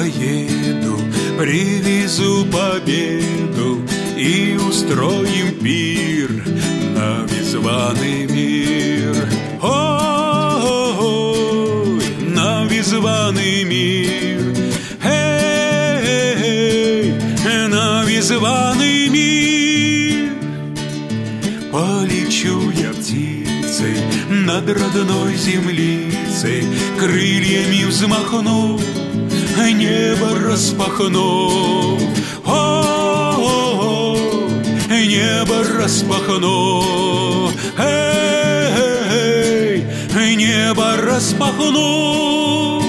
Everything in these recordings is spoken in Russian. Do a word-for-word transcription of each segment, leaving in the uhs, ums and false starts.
поеду, привезу победу и устроим пир на весь званый мир. Ой, на весь званый мир. Эй, на весь званый мир. Полечу я птицей над родной землицей, крыльями взмахну, небо распахну. Ой, небо распахну. Эй, небо распахну.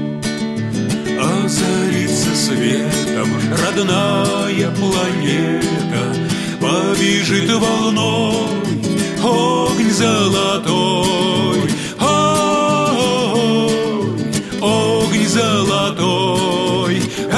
Озарится светом родная планета, побежит волной огонь золотой. Ой, огонь золотой.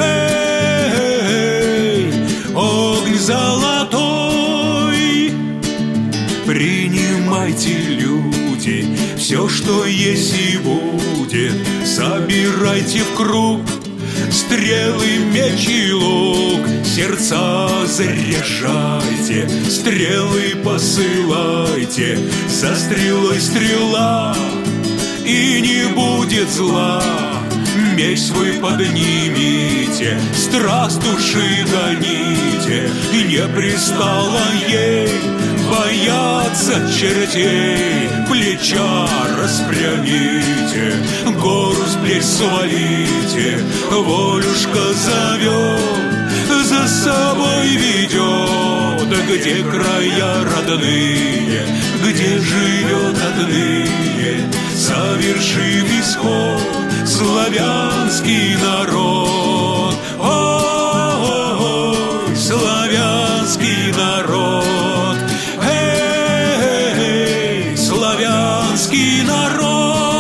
Эй, огонь золотой. Принимайте, люди, все, что есть и будет. Собирайте в круг стрелы, меч и лук. Сердца заряжайте, стрелы посылайте. За стрелой стрела, и не будет зла. Меч свой поднимите, страх души гоните. И не пристало ей бояться чертей. Плеча распрямите, гору с плеч свалите. Волюшка зовет, за собой ведет, где края родные, где живет отныне, совершив исход, славянский народ. Ой, славянский народ. Эй, славянский народ.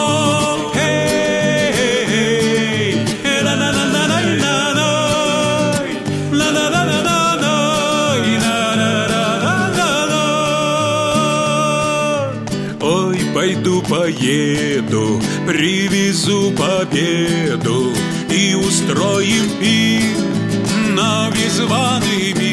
Пойду, поеду, привезу победу и устроим пир на весь званый мир.